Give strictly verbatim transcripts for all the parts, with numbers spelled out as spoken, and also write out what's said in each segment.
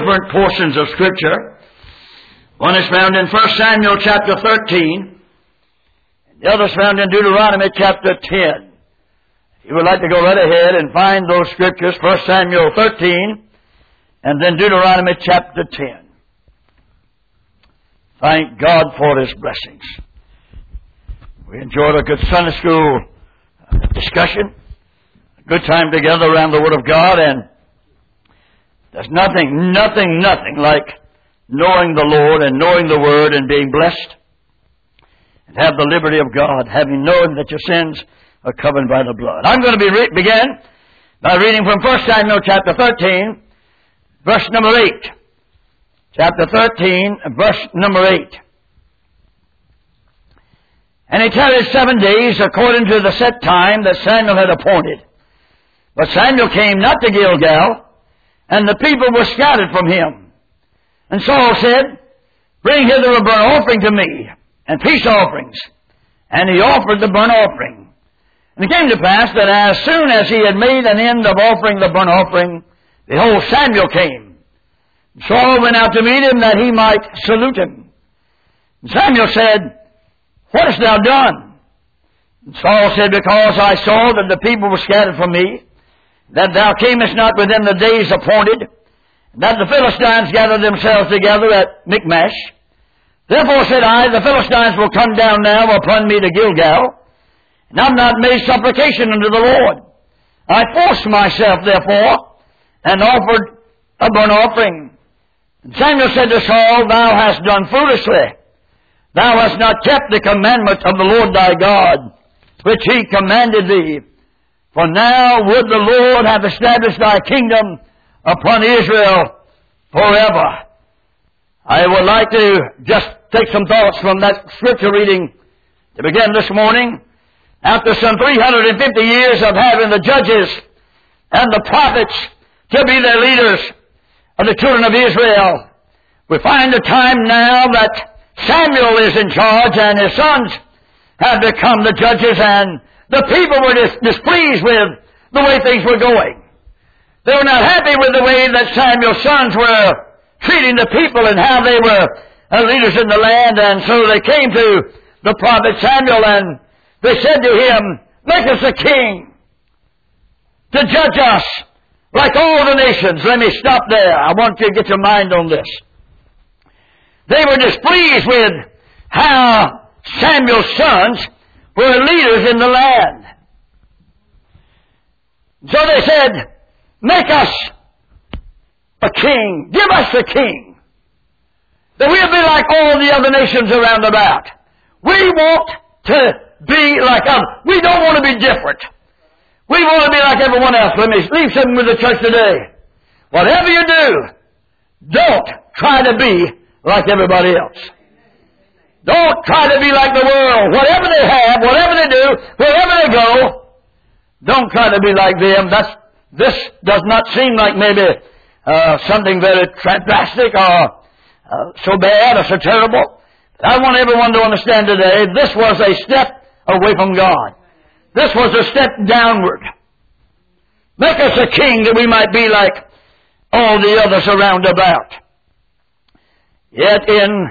different portions of Scripture. One is found in First Samuel chapter thirteen. The other is found in Deuteronomy chapter ten. If you would like to go right ahead and find those Scriptures, First Samuel thirteen and then Deuteronomy chapter ten. Thank God for His blessings. We enjoyed a good Sunday school discussion, a good time together around the Word of God, and there's nothing, nothing, nothing like knowing the Lord and knowing the Word and being blessed and have the liberty of God, having known that your sins are covered by the blood. I'm going to be re- begin by reading from First Samuel chapter thirteen, verse number eight. Chapter thirteen, verse number eight. And he tarried seven days according to the set time that Samuel had appointed. But Samuel came not to Gilgal, and the people were scattered from him. And Saul said, Bring hither a burnt offering to me, and peace offerings. And he offered the burnt offering. And it came to pass that as soon as he had made an end of offering the burnt offering, behold, Samuel came. And Saul went out to meet him that he might salute him. And Samuel said, What hast thou done? And Saul said, Because I saw that the people were scattered from me, that thou camest not within the days appointed, that the Philistines gathered themselves together at Michmash. Therefore said I, The Philistines will come down now upon me to Gilgal, and I have not made supplication unto the Lord. I forced myself, therefore, and offered a burnt offering. And Samuel said to Saul, Thou hast done foolishly. Thou hast not kept the commandment of the Lord thy God, which he commanded thee. For now would the Lord have established thy kingdom upon Israel forever. I would like to just take some thoughts from that scripture reading to begin this morning. After some three hundred fifty years of having the judges and the prophets to be their leaders of the children of Israel, we find a time now that Samuel is in charge and his sons have become the judges, and the people were dis- displeased with the way things were going. They were not happy with the way that Samuel's sons were treating the people and how they were uh, leaders in the land, and so they came to the prophet Samuel and they said to him, Make us a king to judge us like all the nations. Let me stop there. I want you to get your mind on this. They were displeased with how Samuel's sons were leaders in the land. So they said, Make us a king. Give us a king. That we'll be like all the other nations around about. We want to be like others. We don't want to be different. We want to be like everyone else. Let me leave something with the church today. Whatever you do, don't try to be like everybody else. Don't try to be like the world. Whatever they have, whatever they do, wherever they go, don't try to be like them. That's, this does not seem like maybe uh, something very drastic or uh, so bad or so terrible. I want everyone to understand today, this was a step away from God. This was a step downward. Make us a king that we might be like all the others around about. Yet in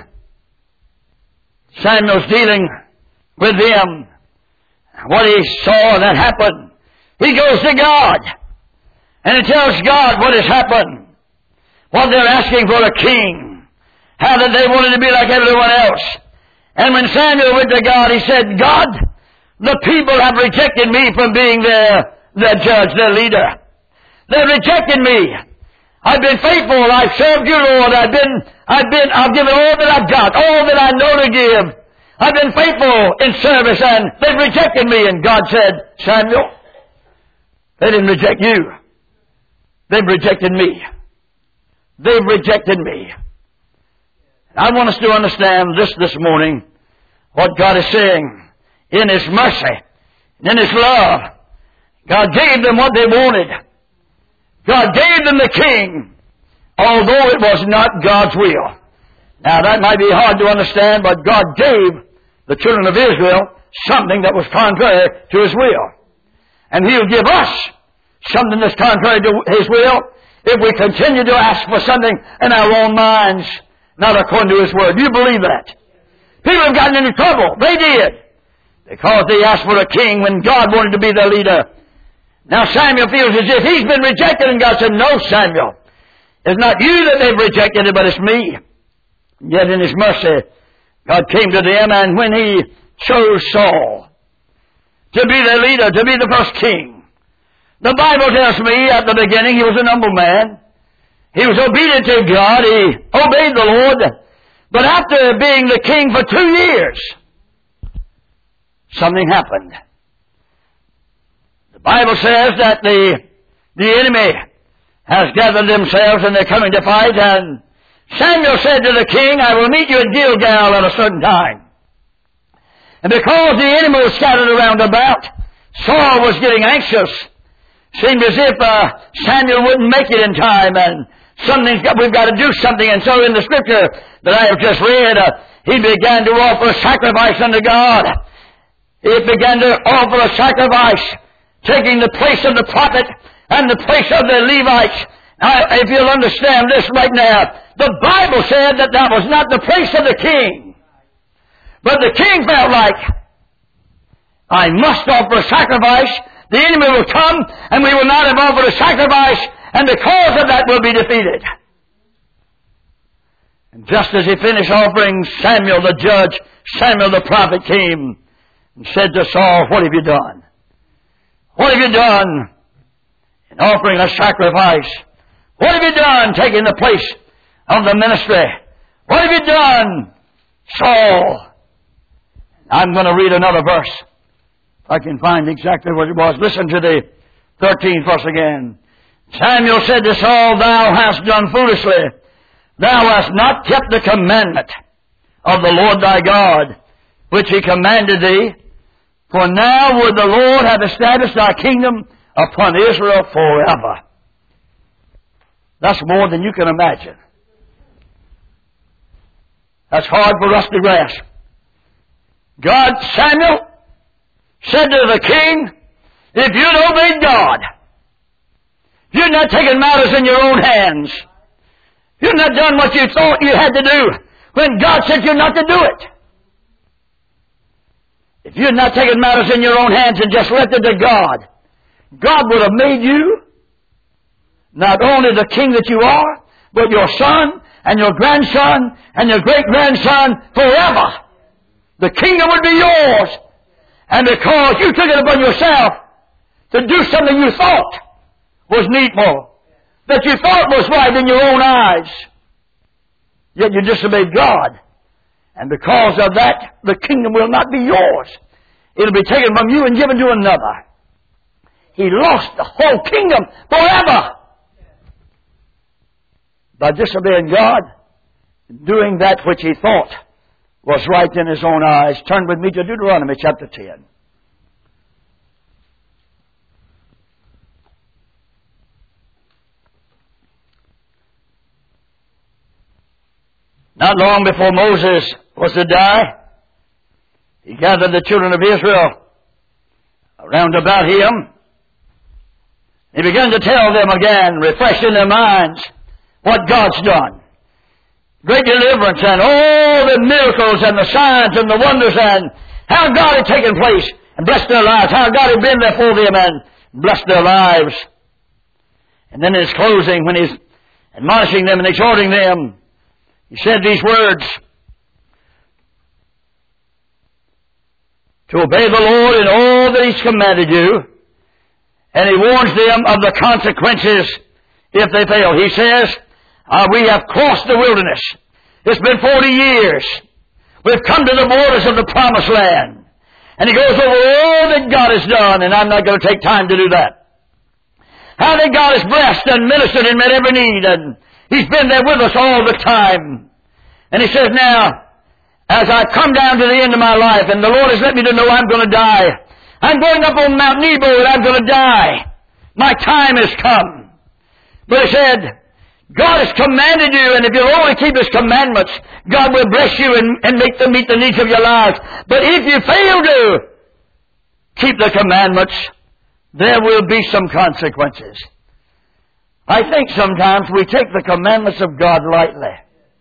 Samuel's dealing with them, what he saw that happened, he goes to God and he tells God what has happened, what they're asking for a king, how that they wanted to be like everyone else. And when Samuel went to God, he said, God, the people have rejected me from being their, their judge, their leader. They've rejected me. I've been faithful. I've served you, Lord. I've been, I've been, I've given all that I've got, all that I know to give. I've been faithful in service, and they've rejected me. And God said, Samuel, they didn't reject you. They've rejected me. They've rejected me. I want us to understand this this morning, what God is saying. In His mercy, in His love, God gave them what they wanted. God gave them the king, although it was not God's will. Now that might be hard to understand, but God gave the children of Israel something that was contrary to His will. And He'll give us something that's contrary to His will if we continue to ask for something in our own minds, not according to His Word. Do you believe that? People have gotten into trouble. They did. Because they asked for a king when God wanted to be their leader. Now Samuel feels as if he's been rejected, and God said, no, Samuel. It's not you that they've rejected, but it's me. Yet in His mercy, God came to them, and when He chose Saul to be their leader, to be the first king, the Bible tells me at the beginning he was an humble man. He was obedient to God. He obeyed the Lord. But after being the king for two years, something happened. The Bible says that the, the enemy has gathered themselves and they're coming to fight, and Samuel said to the king, I will meet you at Gilgal at a certain time. And because the enemy was scattered around about, Saul was getting anxious. Seemed as if uh, Samuel wouldn't make it in time, and something's got, we've got to do something. And so in the scripture that I have just read, uh, he began to offer a sacrifice unto God. He began to offer a sacrifice, taking the place of the prophet and the place of the Levites. Now, if you'll understand this right now, the Bible said that that was not the place of the king. But the king felt like, I must offer a sacrifice. The enemy will come, and we will not have offered a sacrifice, and because of that we'll be defeated. And just as he finished offering, Samuel the judge, Samuel the prophet came and said to Saul, what have you done? What have you done in offering a sacrifice? What have you done taking the place of the ministry? What have you done, Saul? I'm going to read another verse. If I can find exactly what it was. Listen to the thirteenth verse again. Samuel said to Saul, thou hast done foolishly. Thou hast not kept the commandment of the Lord thy God, which He commanded thee. For now would the Lord have established thy kingdom upon Israel forever. That's more than you can imagine. That's hard for us to grasp. God, Samuel, said to the king, if you'd obeyed God, if you'd not taken matters in your own hands, if you'd not done what you thought you had to do when God said you not to do it, if you had not taken matters in your own hands and just left it to God, God would have made you not only the king that you are, but your son and your grandson and your great-grandson forever. The kingdom would be yours. And because you took it upon yourself to do something you thought was needful, that you thought was right in your own eyes, yet you disobeyed God. And because of that, the kingdom will not be yours. It'll be taken from you and given to another. He lost the whole kingdom forever by disobeying God, doing that which he thought was right in his own eyes. Turn with me to Deuteronomy chapter ten. Not long before Moses was to die, he gathered the children of Israel around about him. He began to tell them again, refreshing their minds, what God's done. Great deliverance and all the miracles and the signs and the wonders and how God had taken place and blessed their lives, how God had been there for them and blessed their lives. And then in his closing, when he's admonishing them and exhorting them, he said these words, to obey the Lord in all that he's commanded you, and he warns them of the consequences if they fail. He says, uh, we have crossed the wilderness. It's been forty years. We've come to the borders of the promised land. And he goes over all that God has done, and I'm not going to take time to do that. How that God has blessed and ministered and met every need, and he's been there with us all the time. And he says, now, as I've come down to the end of my life, and the Lord has let me to know I'm going to die, I'm going up on Mount Nebo and I'm going to die. My time has come. But he said, God has commanded you, and if you'll only keep his commandments, God will bless you and, and make them meet the needs of your lives. But if you fail to keep the commandments, there will be some consequences. I think sometimes we take the commandments of God lightly.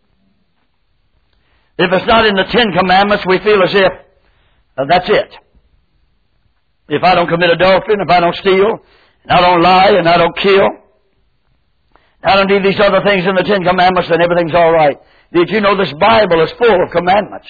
If it's not in the Ten Commandments, we feel as if uh, that's it. If I don't commit adultery, and if I don't steal, and I don't lie, and I don't kill, and I don't do these other things in the Ten Commandments, then everything's all right. Did you know this Bible is full of commandments?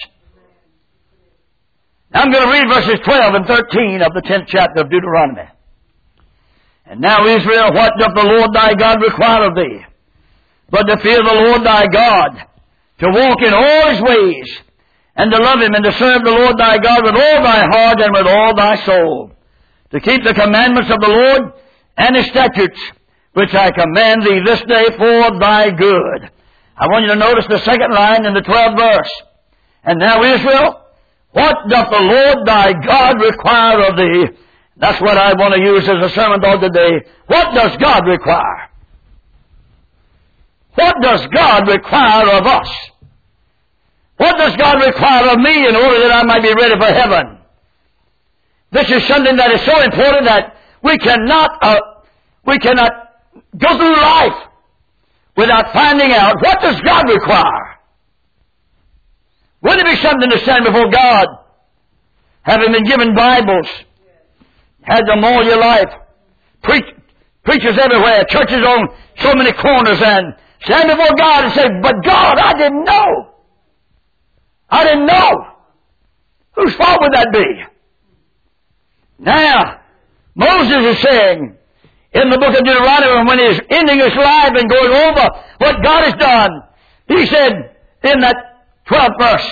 Now I'm going to read verses twelve and thirteen of the tenth chapter of Deuteronomy. And now, Israel, what doth the Lord thy God require of thee? But to fear the Lord thy God, to walk in all His ways, and to love Him, and to serve the Lord thy God with all thy heart and with all thy soul, to keep the commandments of the Lord and His statutes, which I command thee this day for thy good. I want you to notice the second line in the twelfth verse. And now, Israel, what doth the Lord thy God require of thee? That's what I want to use as a sermon thought today. What does God require? What does God require of us? What does God require of me in order that I might be ready for heaven? This is something that is so important that we cannot, uh, we cannot go through life without finding out what does God require. Wouldn't it be something to stand before God, having been given Bibles, had them all your life, preach, preachers everywhere, churches on so many corners, and stand before God and say, but God, I didn't know. I didn't know. Whose fault would that be? Now, Moses is saying in the book of Deuteronomy, when he's ending his life and going over what God has done, he said in that twelfth verse,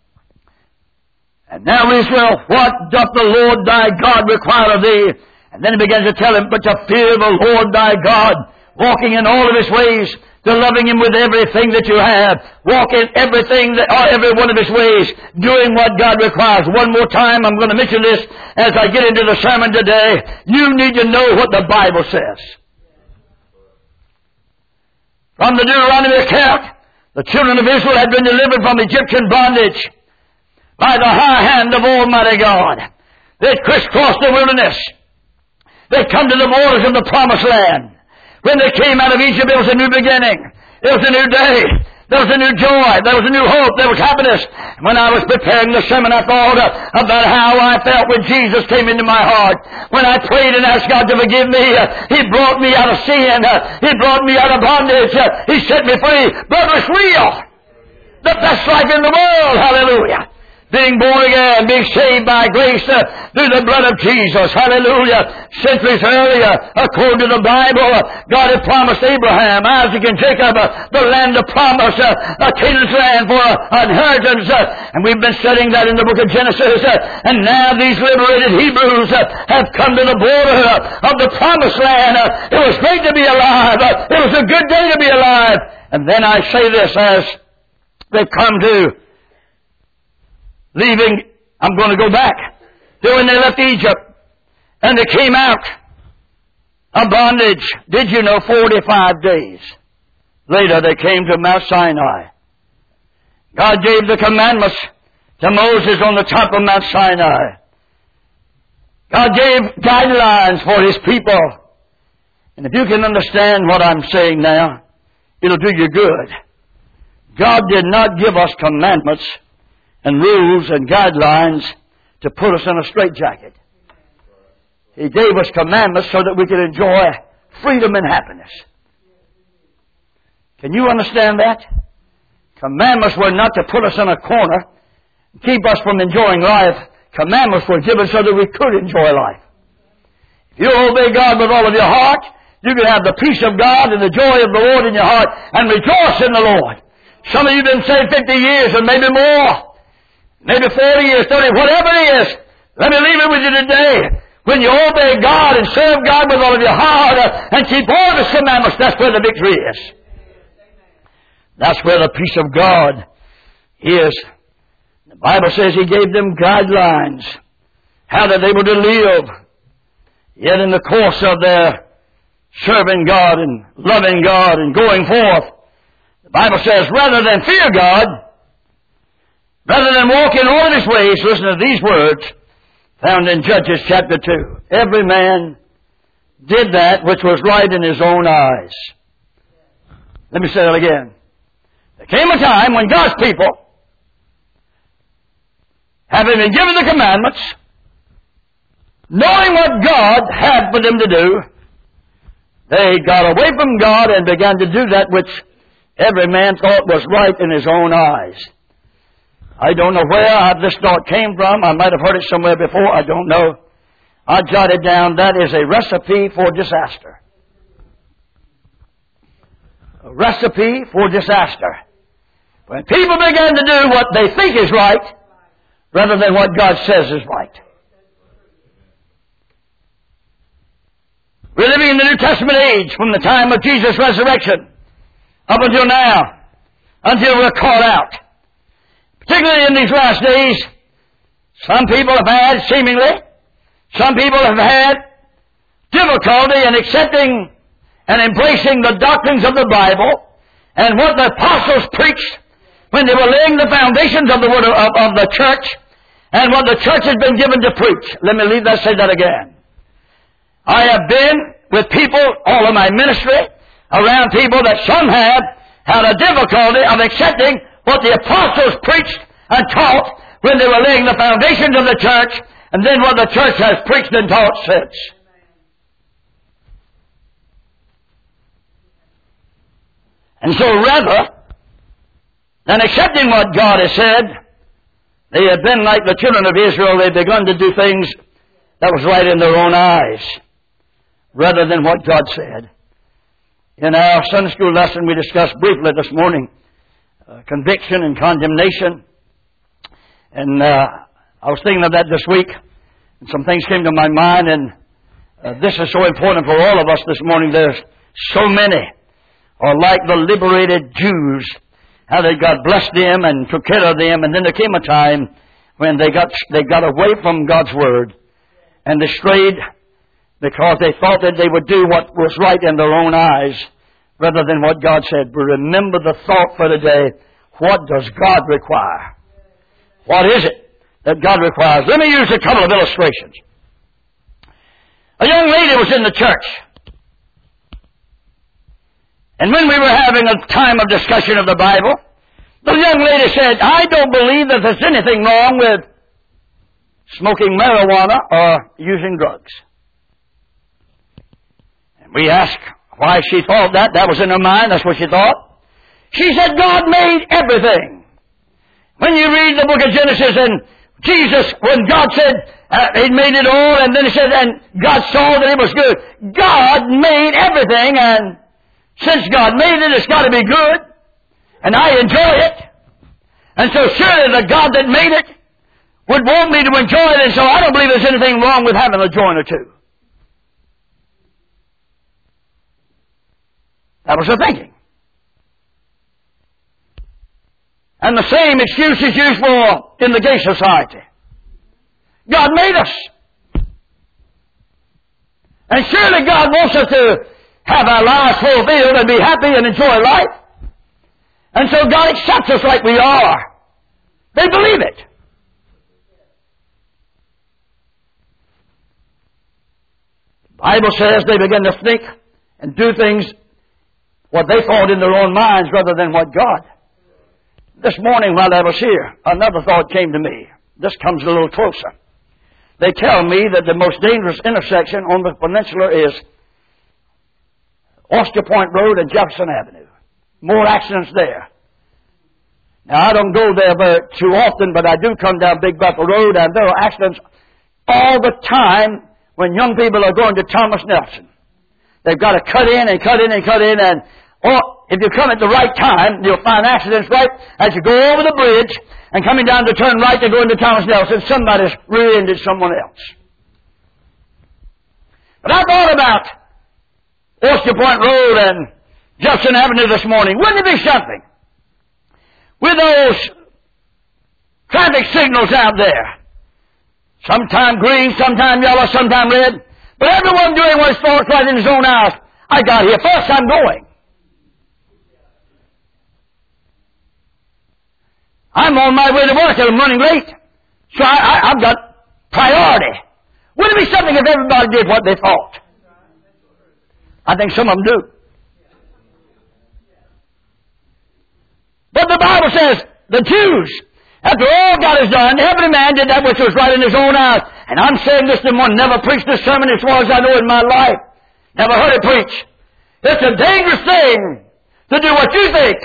and now, Israel, what doth the Lord thy God require of thee? And then he begins to tell him, but to fear the Lord thy God, walking in all of His ways, to loving Him with everything that you have, walking everything that, or every one of His ways, doing what God requires. One more time, I'm going to mention this as I get into the sermon today. You need to know what the Bible says. From the Deuteronomy account, the children of Israel had been delivered from Egyptian bondage by the high hand of Almighty God. They'd crisscrossed the wilderness. They'd come to the borders of the Promised Land. When they came out of Egypt, it was a new beginning. It was a new day. There was a new joy. There was a new hope. There was happiness. When I was preparing the sermon, I thought about how I felt when Jesus came into my heart. When I prayed and asked God to forgive me, He brought me out of sin. He brought me out of bondage. He set me free. Brother, it's real. The best life in the world. Hallelujah. Being born again, being saved by grace uh, through the blood of Jesus. Hallelujah. Centuries earlier, according to the Bible, uh, God had promised Abraham, Isaac, and Jacob uh, the land of promise, uh, uh, Canaan's land for uh, inheritance. Uh, and we've been studying that in the book of Genesis. Uh, and now these liberated Hebrews uh, have come to the border uh, of the promised land. Uh, it was great to be alive. Uh, it was a good day to be alive. And then I say this as they've come to leaving, I'm going to go back to when they left Egypt and they came out of bondage. Did you know forty-five days later they came to Mount Sinai? God gave the commandments to Moses on the top of Mount Sinai. God gave guidelines for His people. And if you can understand what I'm saying now, it'll do you good. God did not give us commandments and rules and guidelines to put us in a straitjacket. He gave us commandments so that we could enjoy freedom and happiness. Can you understand that? Commandments were not to put us in a corner, keep us from enjoying life. Commandments were given so that we could enjoy life. If you obey God with all of your heart, you can have the peace of God and the joy of the Lord in your heart and rejoice in the Lord. Some of you have been saved fifty years and maybe more. Maybe forty years, thirty, whatever it is. Let me leave it with you today. When you obey God and serve God with all of your heart uh, and keep all the commandments, that's where the victory is. That's where the peace of God is. The Bible says He gave them guidelines, how that they were to live. Yet in the course of their serving God and loving God and going forth, the Bible says, rather than fear God, rather than walk in all of His ways, listen to these words found in Judges chapter two. Every man did that which was right in his own eyes. Let me say that again. There came a time when God's people, having been given the commandments, knowing what God had for them to do, they got away from God and began to do that which every man thought was right in his own eyes. I don't know where this thought came from. I might have heard it somewhere before. I don't know. I jotted down, that is a recipe for disaster. A recipe for disaster. When people begin to do what they think is right, rather than what God says is right. We're living in the New Testament age from the time of Jesus' resurrection up until now, until we're caught out. Particularly in these last days, some people have had, seemingly, some people have had difficulty in accepting and embracing the doctrines of the Bible and what the apostles preached when they were laying the foundations of the word of, of, of the church and what the church has been given to preach. Let me leave that, say that again. I have been with people, all of my ministry, around people that some have had a difficulty of accepting what the apostles preached and taught when they were laying the foundations of the church, and then what the church has preached and taught since. And so rather than accepting what God has said, they have been like the children of Israel. They've begun to do things that was right in their own eyes, rather than what God said. In our Sunday school lesson, we discussed briefly this morning uh, conviction and condemnation. And uh, I was thinking of that this week, and some things came to my mind, and uh, this is so important for all of us this morning. There's so many are like the liberated Jews, how that God blessed them and took care of them, and then there came a time when they got they got away from God's Word, and they strayed because they thought that they would do what was right in their own eyes rather than what God said. But remember the thought for today, what does God require? What is it that God requires? Let me use a couple of illustrations. A young lady was in the church, and when we were having a time of discussion of the Bible, the young lady said, I don't believe that there's anything wrong with smoking marijuana or using drugs. And we asked why she thought that. That was in her mind. That's what she thought. She said, God made everything. When you read the book of Genesis, and Jesus, when God said, uh, He made it all, and then He said, and God saw that it was good. God made everything, and since God made it, it's got to be good. And I enjoy it. And so surely the God that made it would want me to enjoy it, and so I don't believe there's anything wrong with having a joint or two. That was her thinking. And the same excuse is used for in the gay society. God made us. And surely God wants us to have our lives fulfilled and be happy and enjoy life. And so God accepts us like we are. They believe it. The Bible says they begin to think and do things what they thought in their own minds rather than what God. This morning while I was here, another thought came to me. This comes a little closer. They tell me that the most dangerous intersection on the peninsula is Oyster Point Road and Jefferson Avenue. More accidents there. Now, I don't go there very too often, but I do come down Big Buffalo Road, and there are accidents all the time when young people are going to Thomas Nelson. They've got to cut in and cut in and cut in, and or if you come at the right time, you'll find accidents right as you go over the bridge and coming down to turn right to go into Thomas Nelson, somebody's rear-ended someone else. But I thought about Oyster Point Road and Jefferson Avenue this morning. Wouldn't it be something with those traffic signals out there? Sometime green, sometime yellow, sometime red. But everyone doing what is thought right in his own eyes. I got here first, I'm going. I'm on my way to work and I'm running late. So I, I, I've got priority. Wouldn't it be something if everybody did what they thought? I think some of them do. But the Bible says, the Jews, after all God has done, every man did that which was right in his own eyes. And I'm saying this to one, never preached this sermon as far as I know in my life. Never heard it preached. It's a dangerous thing to do what you think.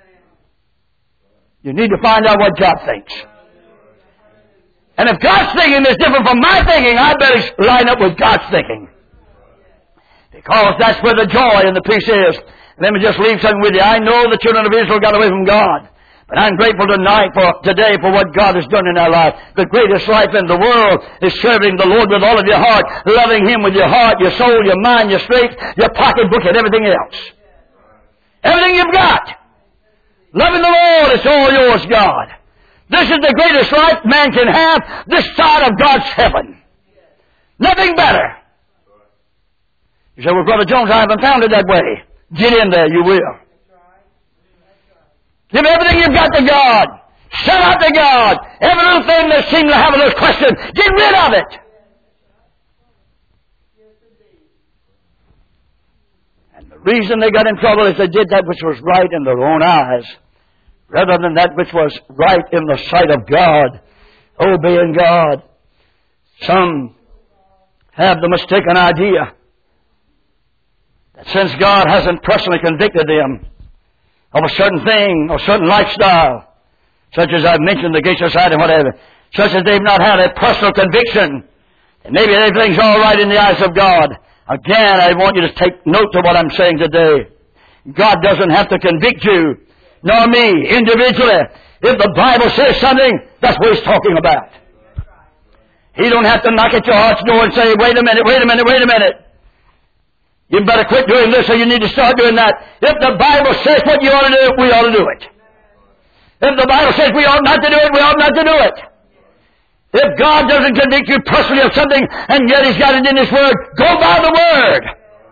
You need to find out what God thinks. And if God's thinking is different from my thinking, I better line up with God's thinking. Because that's where the joy and the peace is. Let me just leave something with you. I know the children of Israel got away from God. But I'm grateful tonight for today for what God has done in our life. The greatest life in the world is serving the Lord with all of your heart, loving Him with your heart, your soul, your mind, your strength, your pocketbook, and everything else. Everything you've got. Loving the Lord, it's all yours, God. This is the greatest life man can have this side of God's heaven. Nothing better. You say, well, Brother Jones, I haven't found it that way. Get in there, you will. Give everything you've got to God. Sell out to God. Every little thing that seems to have a little question, get rid of it. And the reason they got in trouble is they did that which was right in their own eyes, rather than that which was right in the sight of God, obeying God. Some have the mistaken idea that since God hasn't personally convicted them of a certain thing, or a certain lifestyle, such as I've mentioned, the gay society and whatever, such as they've not had a personal conviction, and maybe everything's all right in the eyes of God. Again, I want you to take note of what I'm saying today. God doesn't have to convict you, nor me, individually. If the Bible says something, that's what He's talking about. He don't have to knock at your heart's door and say, wait a minute, wait a minute, wait a minute. You better quit doing this or you need to start doing that. If the Bible says what you ought to do, we ought to do it. If the Bible says we ought not to do it, we ought not to do it. If God doesn't convict you personally of something and yet He's got it in His Word, go by the Word.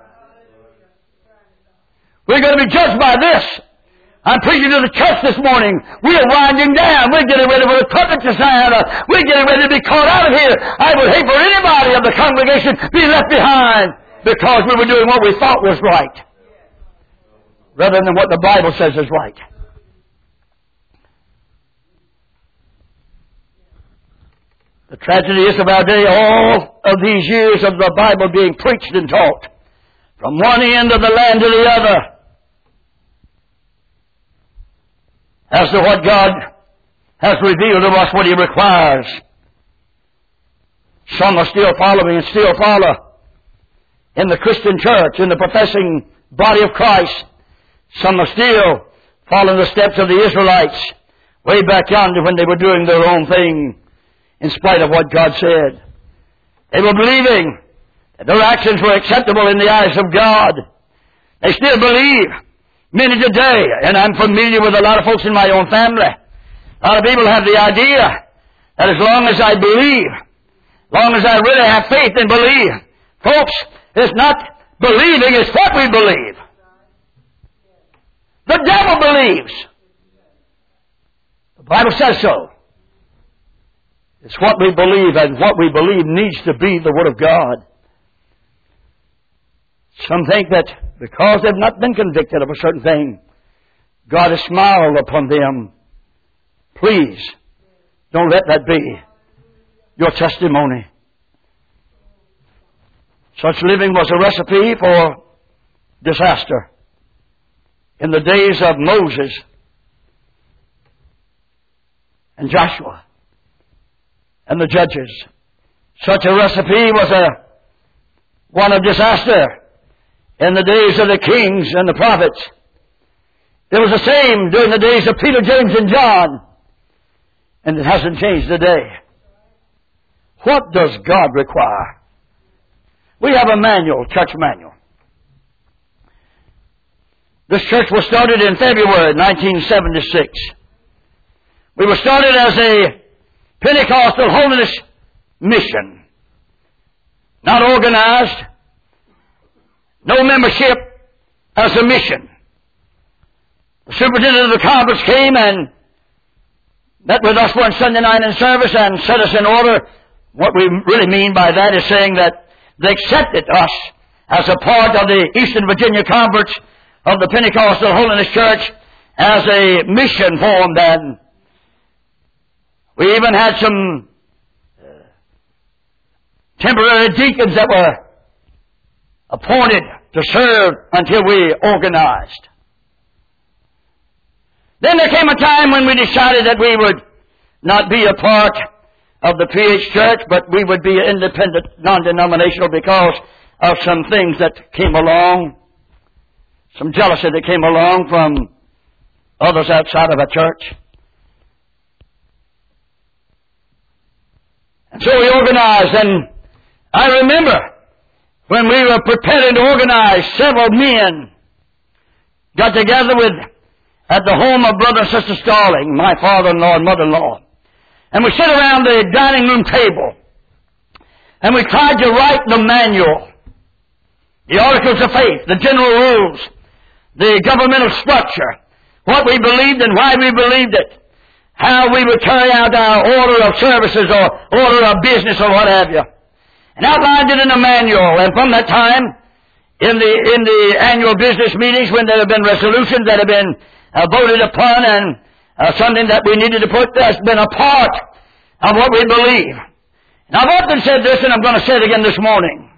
We're going to be judged by this. I'm preaching to the church this morning. We are winding down. We're getting ready for the trumpet to sound. We're getting ready to be caught out of here. I would hate for anybody of the congregation to be left behind because we were doing what we thought was right, rather than what the Bible says is right. The tragedy is of our day, all of these years of the Bible being preached and taught, from one end of the land to the other, as to what God has revealed to us, what He requires. Some are still following and still follow in the Christian church, in the professing body of Christ. Some are still following the steps of the Israelites way back yonder when they were doing their own thing in spite of what God said. They were believing that their actions were acceptable in the eyes of God. They still believe many today, and I'm familiar with a lot of folks in my own family. A lot of people have the idea that as long as I believe, as long as I really have faith and believe, folks, it's not believing, it's what we believe. The devil believes. The Bible says so. It's what we believe, and what we believe needs to be the Word of God. Some think that because they've not been convicted of a certain thing, God has smiled upon them. Please, don't let that be your testimony. Such living was a recipe for disaster. In the days of Moses and Joshua and the judges, such a recipe was a one of disaster. In the days of the kings and the prophets, it was the same during the days of Peter, James, and John, and it hasn't changed today. What does God require? We have a manual, church manual. This church was started in February nineteen seventy-six. We were started as a Pentecostal holiness mission. Not organized. No membership, as a mission. The superintendent of the conference came and met with us one Sunday night in service and set us in order. What we really mean by that is saying that they accepted us as a part of the Eastern Virginia Conference of the Pentecostal Holiness Church as a mission form then. We even had some temporary deacons that were appointed to serve until we organized. Then there came a time when we decided that we would not be a part of the P H Church, but we would be independent, non-denominational because of some things that came along, some jealousy that came along from others outside of our church. And so we organized, and I remember when we were preparing to organize, several men got together with at the home of Brother and Sister Starling, my father-in-law and mother-in-law. And we sat around the dining room table, and we tried to write the manual, the articles of faith, the general rules, the governmental structure, what we believed and why we believed it, how we would carry out our order of services or order of business or what have you. And outlined it in a manual. And from that time, in the in the annual business meetings, when there have been resolutions that have been uh, voted upon and uh, something that we needed to put, that's been a part of what we believe. And I've often said this, and I'm going to say it again this morning.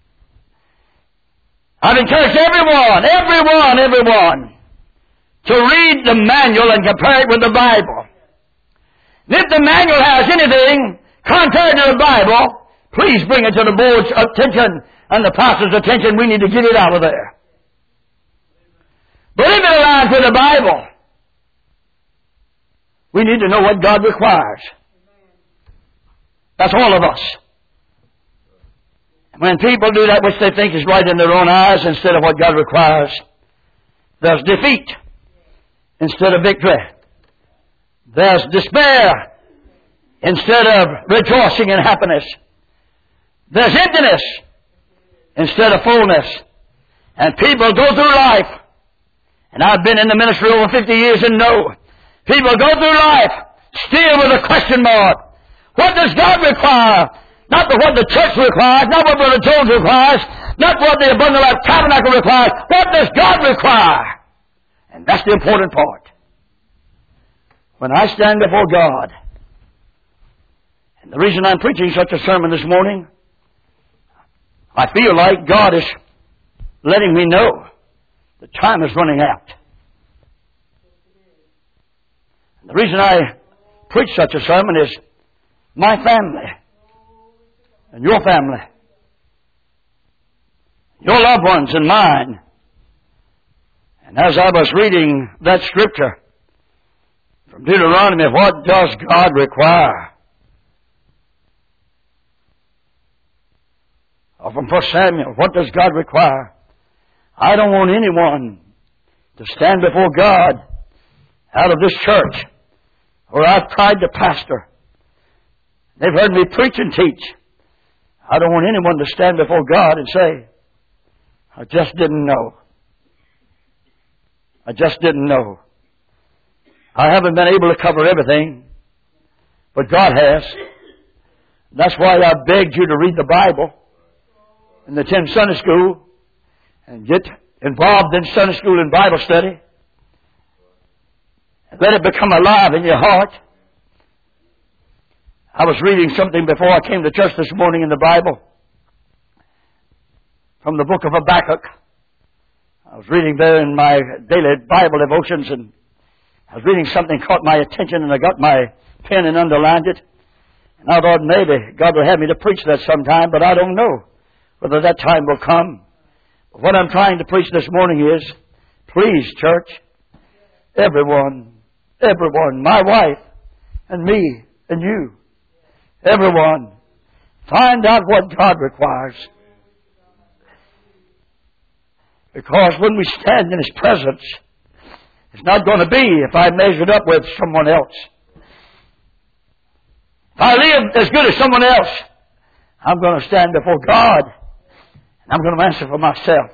I've encouraged everyone, everyone, everyone to read the manual and compare it with the Bible. And if the manual has anything contrary to the Bible, please bring it to the board's attention and the pastor's attention. We need to get it out of there. But if it aligns with the Bible, we need to know what God requires. That's all of us. When people do that which they think is right in their own eyes instead of what God requires, there's defeat instead of victory. There's despair instead of rejoicing and happiness. There's emptiness instead of fullness. And people go through life, and I've been in the ministry over fifty years and know, people go through life still with a question mark. What does God require? Not what the church requires, not what Brother Jones requires, not what the Abundant Life Tabernacle requires. What does God require? And that's the important part. When I stand before God, and the reason I'm preaching such a sermon this morning, I feel like God is letting me know the time is running out. And the reason I preach such a sermon is my family and your family, your loved ones and mine. And as I was reading that scripture from Deuteronomy, what does God require? Or from First Samuel, what does God require? I don't want anyone to stand before God out of this church where I've tried to pastor. They've heard me preach and teach. I don't want anyone to stand before God and say, I just didn't know. I just didn't know. I haven't been able to cover everything, but God has. That's why I begged you to read the Bible and attend Sunday school and get involved in Sunday school and Bible study. And let it become alive in your heart. I was reading something before I came to church this morning in the Bible from the book of Habakkuk. I was reading there in my daily Bible devotions, and I was reading something caught my attention, and I got my pen and underlined it. And I thought maybe God will have me to preach that sometime, but I don't know whether that time will come. But what I'm trying to preach this morning is, please, church, everyone, everyone, my wife and me and you, everyone, find out what God requires. Because when we stand in His presence, it's not going to be if I measured up with someone else. If I live as good as someone else, I'm going to stand before God, and I'm going to answer for myself.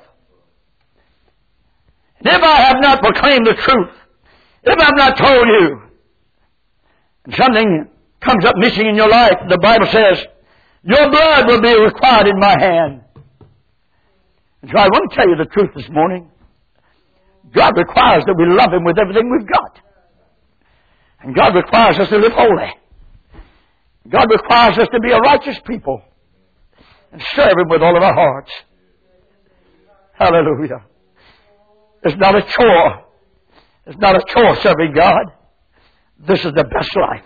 And if I have not proclaimed the truth, if I've not told you, and something comes up missing in your life, the Bible says, your blood will be required in my hand. And so I want to tell you the truth this morning. God requires that we love Him with everything we've got. And God requires us to live holy. God requires us to be a righteous people and serve Him with all of our hearts. Hallelujah. It's not a chore. It's not a chore serving God. This is the best life.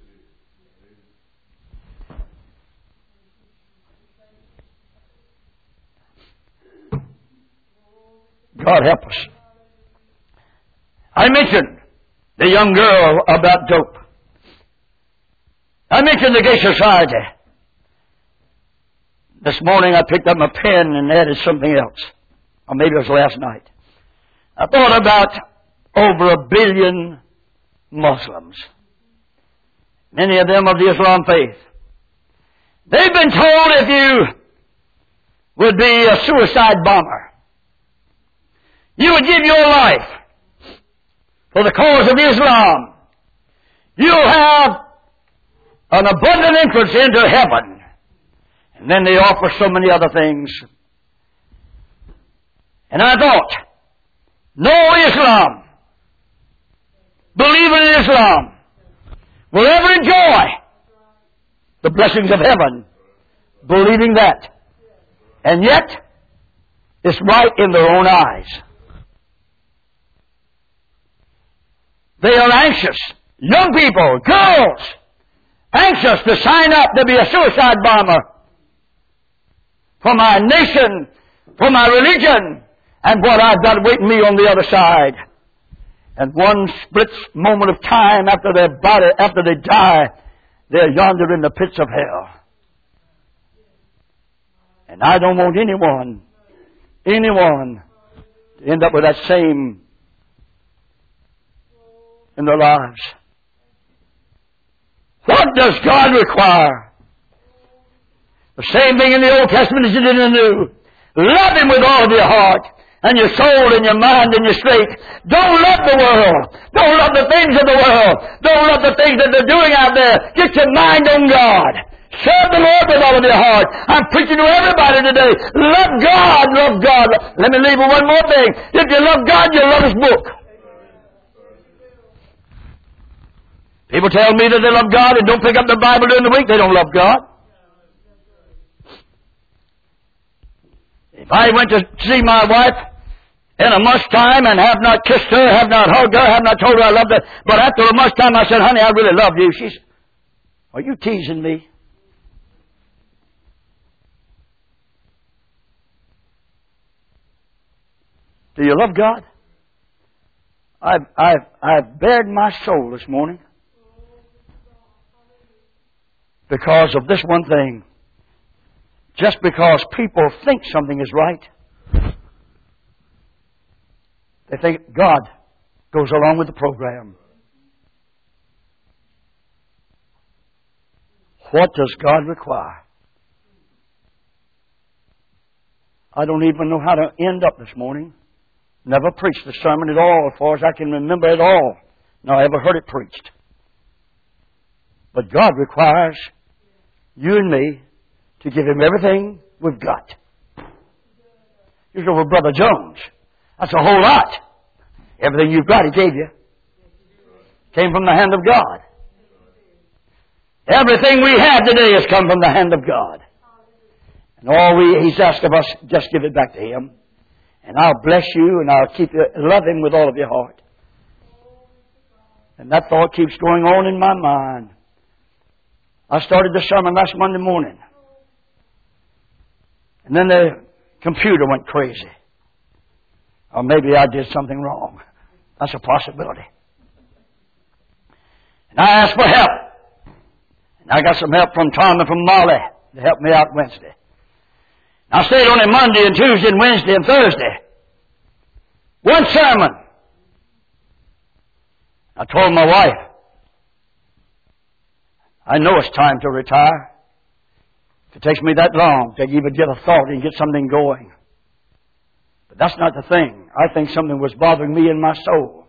God help us. I mentioned the young girl about dope. I mentioned the Gay Society. This morning I picked up my pen and added something else. Or maybe it was last night. I thought about over a billion Muslims. Many of them of the Islam faith. They've been told if you would be a suicide bomber, you would give your life for the cause of Islam, you'll have an abundant entrance into heaven. And then they offer so many other things. And I thought, no Islam, believing in Islam, will ever enjoy the blessings of heaven, believing that. And yet, it's right in their own eyes. They are anxious, young people, girls, anxious to sign up to be a suicide bomber for my nation, for my religion, and what I've got waiting me on the other side. And one split moment of time after their body, after they die, they're yonder in the pits of hell. And I don't want anyone, anyone to end up with that same in their lives. What does God require? The same thing in the Old Testament as you did in the New. Love Him with all of your heart and your soul and your mind and your strength. Don't love the world. Don't love the things of the world. Don't love the things that they're doing out there. Get your mind on God. Serve the Lord with all of your heart. I'm preaching to everybody today. Love God. Love God. Let me leave with one more thing. If you love God, you'll love His book. People tell me that they love God and don't pick up the Bible during the week. They don't love God. If I went to see my wife in a month's time and have not kissed her, have not hugged her, have not told her I loved her, but after a month's time I said, honey, I really love you. She's, are you teasing me? Do you love God? I've, I've, I've bared my soul this morning because of this one thing. Just because people think something is right, they think God goes along with the program. What does God require? I don't even know how to end up this morning. Never preached the sermon at all, as far as I can remember at all. No, I ever heard it preached. But God requires you and me to give Him everything we've got. Here's over Brother Jones. That's a whole lot. Everything you've got, He gave you. Came from the hand of God. Everything we have today has come from the hand of God. And all we, He's asked of us, just give it back to Him. And I'll bless you and I'll keep you, love Him with all of your heart. And that thought keeps going on in my mind. I started the sermon last Monday morning. And then the computer went crazy. Or maybe I did something wrong. That's a possibility. And I asked for help. And I got some help from Tom and from Molly to help me out Wednesday. I stayed on it Monday and Tuesday and Wednesday and Thursday. One sermon. I told my wife, I know it's time to retire. If it takes me that long to even get a thought and get something going. But that's not the thing. I think something was bothering me in my soul.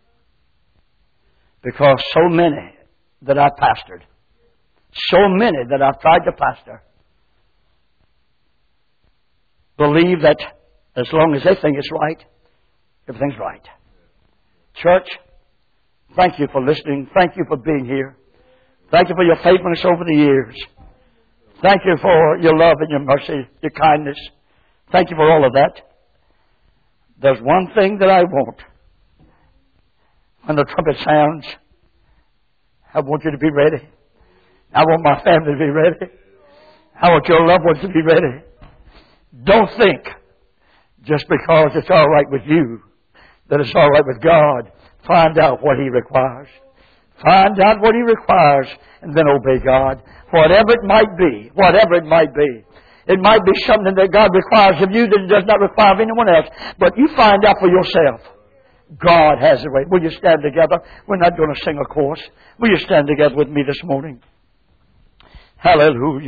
Because so many that I pastored, so many that I've tried to pastor, believe that As long as they think it's right, everything's right. Church, thank you for listening. Thank you for being here. Thank you for your faithfulness over the years. Thank you for your love and your mercy, your kindness. Thank you for all of that. There's one thing that I want. When the trumpet sounds, I want you to be ready. I want my family to be ready. I want your loved ones to be ready. Don't think just because it's all right with you that it's all right with God. Find out what He requires. Find out what He requires and then obey God. Whatever it might be, whatever it might be. It might be something that God requires of you that He does not require of anyone else. But you find out for yourself. God has a way. Will you stand together? We're not going to sing a chorus. Will you stand together with me this morning? Hallelujah.